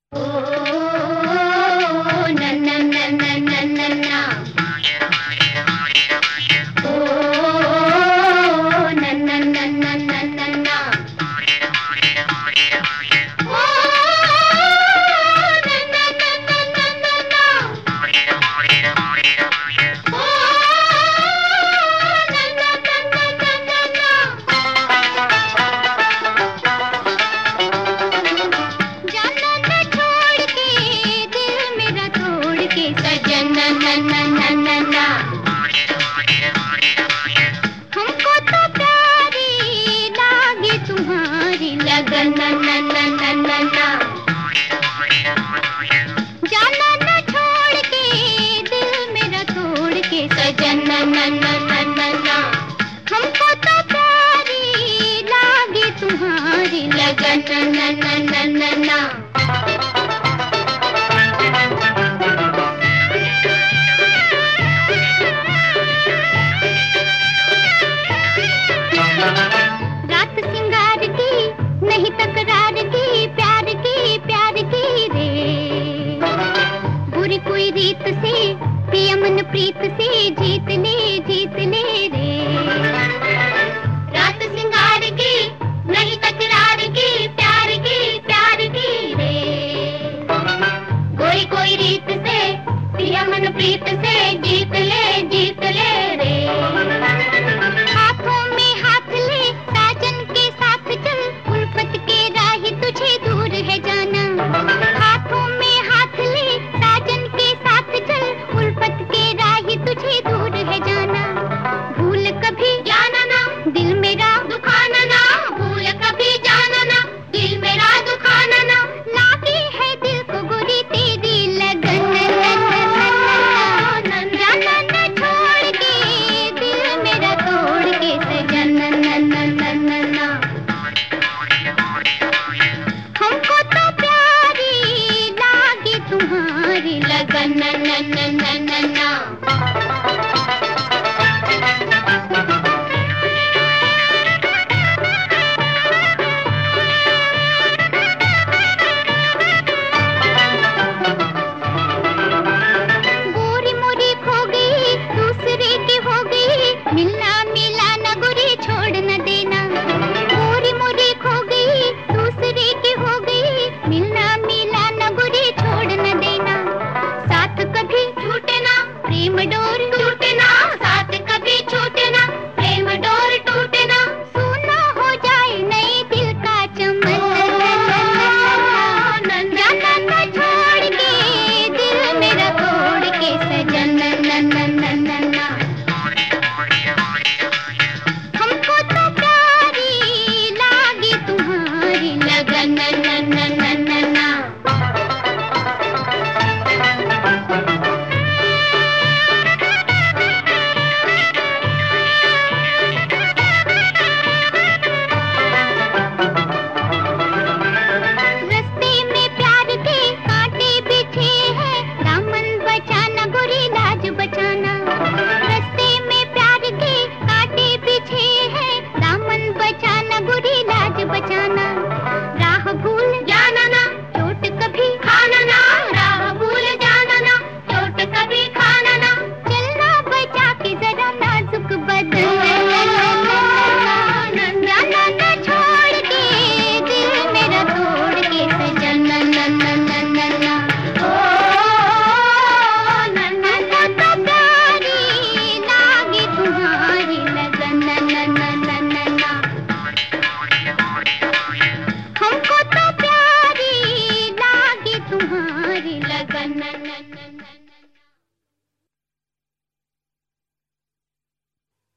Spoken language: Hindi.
ओ ना ना ना ना ना ना ना ओ ना ना ना ना ना ना ना ओ ना ना ना ना ना ना ना ओ ना ना ना ना ना ना जाना न छोड़ के दिल मेरा तोड़ के सजन ना ना ना ना ना ना हमको तो प्यारी लागे तुम्हारी लगन ना ना ना ना ना ना जाना न छोड़ के दिल मेरा तोड़ के सजन ना ना ना ना ना ना हमको तो प्यारी लागे तुम्हारी लगन ना ना ना ना ना रात सिंगार की नहीं तकरार की प्यार की रे बुरी कोई रीत से पिया मन प्रीत से जीत ले रे रात सिंगार की नहीं तकरार की प्यार की रे कोई रीत से पिया मन प्रीत से जीत ले रे हाथों में हाथ ले साजन के साथ चल उल्फत के राह तुझे दूर है जाना हाथों में हाथ ले साजन के साथ चल उल्फत के राह तुझे दूर है जाना भूल कभी जाना ना दिल मेरा दुखाना ना भूल कभी जाना ना दिल मेरा दुखाना ना लागी है दिल को गोरी तेरी लगन जाना न छोड़ के दिल मेरा तोड़ के सजन ना ना ना ना ना हमको तो प्यारी लागी तुम्हारी लगन ना ना ना ना ना ना गोरी मोरी खो गई दूसरे की हो गई मिलना मिला न गोरी छोड़ न देना गोरी मोरी खो गई दूसरे की हो गई मिलना मिला न गोरी छोड़ न देना साथ कभी छूटे ना प्रेम डोर टूटे ना साथ कभी छूटे ना प्रेम डोर टूटे ना सोना हो जाए नए दिल का चमन जाना न छोड़ के दिल मेरा तोड़ के सजन ना ना ना ना ना ना हमको तो प्यारी लागी तुम्हारी लगन ना ना ना ना ना ना रस्ते में प्यार के कांटे बिछे हैं दामन बचाना गोरी लाज बचाना रस्ते में प्यार के कांटे बिछे हैं दामन बचाना गोरी लाज बचाना राह भूल जाना ना चोट कभी खाना ना राह भूल जाना ना चोट कभी खाना ना चलना बचा के जरा नाजुक बदन जाना न छोड़ के दिल मेरा तोड़ के सजन ना ना ना ना ना ना ओ ना ना ना तो प्यारी लागी तुम्हारी लगन ना ना ना ना ना ना हमको तो प्यारी लागी तुम्हारी लगन ना ना ना ना